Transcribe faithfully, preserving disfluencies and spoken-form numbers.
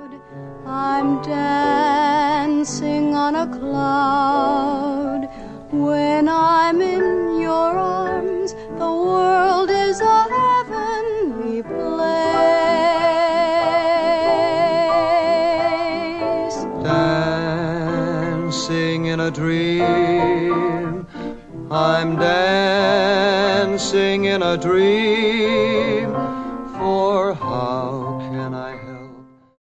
I'm dancing on a cloud. When I'm in your arms, the world is a heavenly place. Dancing in a dream, I'm dancing in a dream.